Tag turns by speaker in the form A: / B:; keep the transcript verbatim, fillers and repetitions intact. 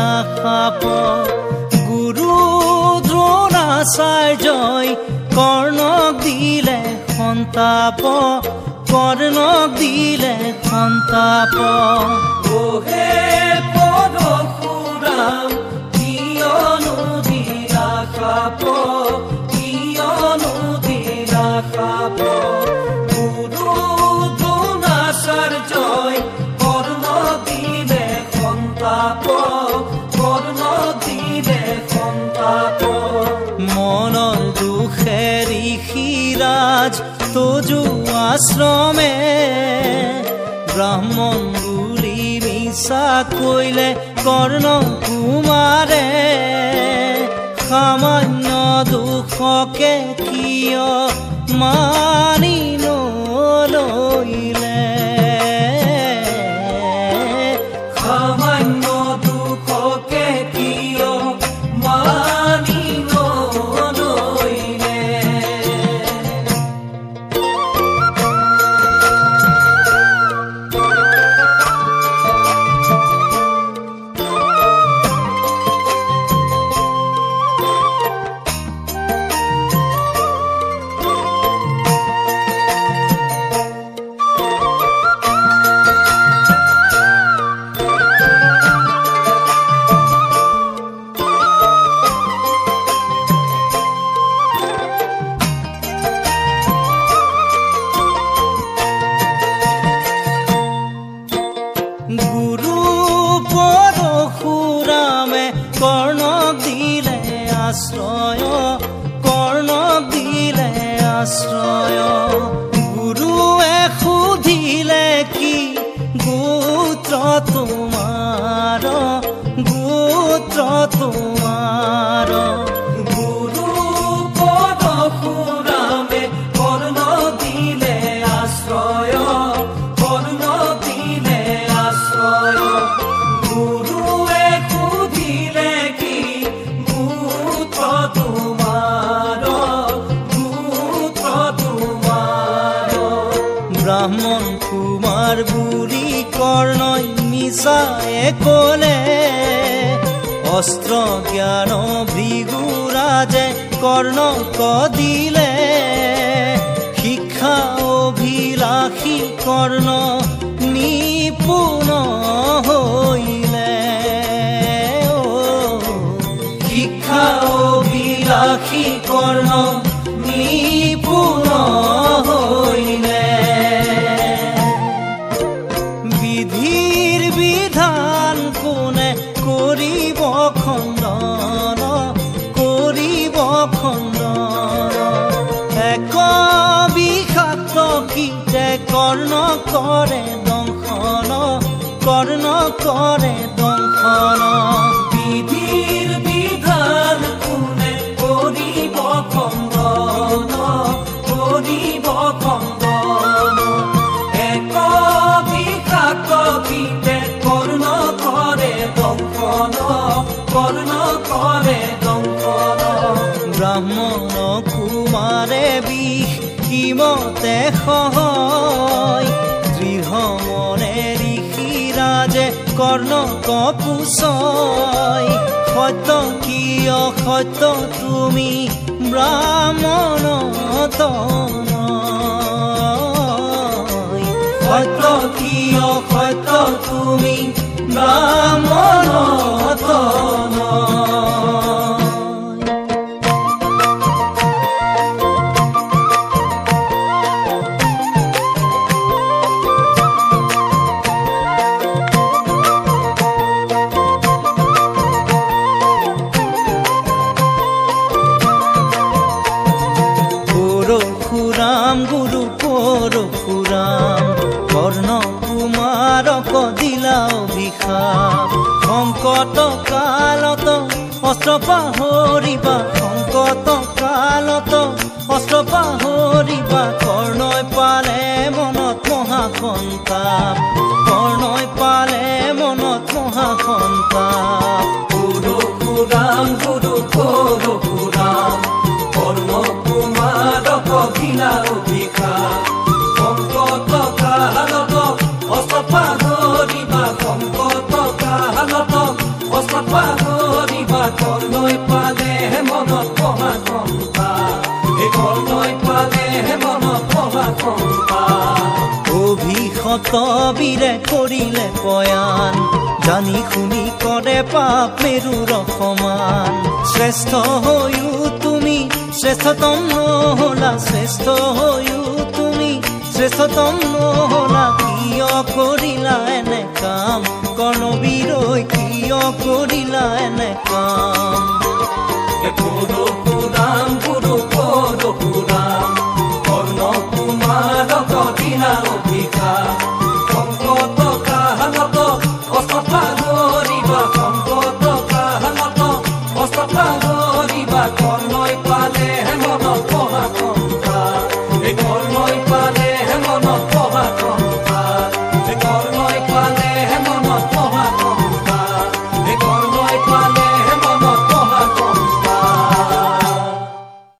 A: শাপ গুৰু দ্ৰোণাচাৰ্যই কৰ্ণক দিলে সন্তাপ কৰ্ণক দিলে সন্তাপ
B: ওহে পৰশুৰাম কিয়নো দিলা শাপ কিয়নো দিলা শাপ গুৰু দ্ৰোণাচাৰ্যই কৰ্ণক দিলে সন্তাপ কৰ্ণক দিলে সন্তাপ
A: মনৰ দুখে ঋষিৰাজ তজু আশ্ৰমে ব্ৰাহ্মণ বুলি মিছা কৈলে কৰ্ণ কুমাৰে সামান্য দুখকে কিয় মানি নলইলে
B: সামান্য দুখকে কিয় মানি নলইলে
A: গুৰু পৰশুৰামে কৰ্ণক দিলে আশ্ৰয় কৰ্ণক দিলে আশ্ৰয় গুৰুৱে সুধিলে কি গোত্ৰ তোমাৰ গোত্ৰ তোমাৰ
B: গুৰু পৰশুৰামে কৰ্ণক দিলে আশ্ৰয় কৰ্ণক দিলে আশ্ৰয় গুৰুৱে সুধিলে কি গোত্ৰ তোমাৰ গোত্ৰ তোমাৰ
A: ব্ৰাহ্মণ কুমাৰ বুলি কৰ্ণই মিছায়ে ক'লে অস্ত্ৰ জ্ঞান ভৃগুৰাজে কৰ্ণক দিলে শিক্ষা অভিলাষী কৰ্ণ নিপুণ হৈলে শিক্ষা অভিলাষী কৰ্ণ নিপুণ হৈলে বিধিৰ বিধান কোনে কৰিব খণ্ডন কৰিব খণ্ডন এক বিষাক্ত কীটে কৰ্ণ কৰে দংশন কৰ্ণ কৰে দংশন
B: বিধিৰ বিধান কোনে কৰিব খণ্ডন কৰিব খণ্ডন এক বিষাক্ত কীটে কৰ্ণ কৰে দংশন কৰ্ণ কৰে দংশন
A: ব্ৰাহ্মণ কুমাৰে বিষ কিমতে সহয় দৃঢ় মনে ঋষিৰাজে কৰ্ণক পুছয় সত্য কিয় সত্য তুমি ব্ৰাহ্মণ তনয় সত্য কিয় সত্য তুমি ব্ৰাহ্মণ তনয় পৰশুৰাম গুৰু পৰশুৰাম কৰ্ণ কুমাৰক দিলা অভিশাপ সংকট কালত অস্ত্ৰ পাহৰিবা সংকট কালত অস্ত্ৰ পাহৰিবা কৰ্ণই পালে মনত মহাসন্তাপ কৰ্ণই পালে মনত মহাসন্তাপ
B: পৰশুৰাম গুৰু পৰশুৰাম কৰ্ণ কুমাৰক দিলা অভিশাপ সংকট কালত অস্ত্ৰ পাহৰিবা সংকট কালত অস্ত্ৰ পিছত পাহৰিবা কৰ্ণই পালে মনত পহা কম্পা এই কৰ্ণই পালে মনত পহা কম্পা
A: অভিশত বীৰে কৰিলে পয়ান জানি শুনি কৰে পাপ মেৰুৰ সমান শ্ৰেষ্ঠ হৈও তুমি শ্ৰেষ্ঠতম নহলা শ্ৰেষ্ঠ হৈও তুমি শ্ৰেষ্ঠতম নহলা কিয় কৰিলা এনে কাম কৰ্ণবীৰৈ কিয় কৰিলা এনে কাম
B: পৰশুৰাম গুৰু পৰশুৰাম কৰ্ণ কুমাৰক দিলা অভিশাপ